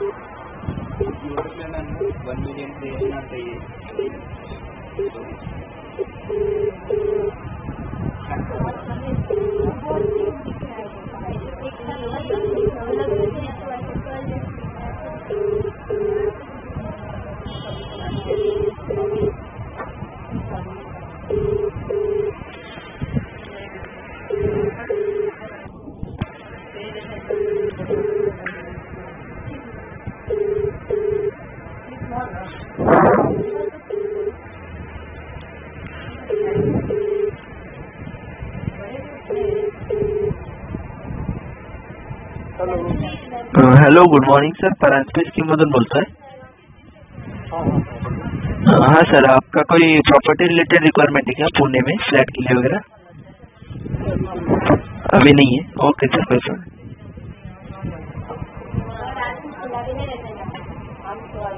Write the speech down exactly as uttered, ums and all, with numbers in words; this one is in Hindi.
वन मिलियन से इतना चाहिए। Hello, good morning sir, Paranjape स्कीममधून बोलतोय। हाँ सर, आपका कोई प्रॉपर्टी रिलेटेड रिक्वायरमेंट है क्या पुणे में फ्लैट के लिए वगैरह? अभी नहीं है, ओके सर, कोई सर।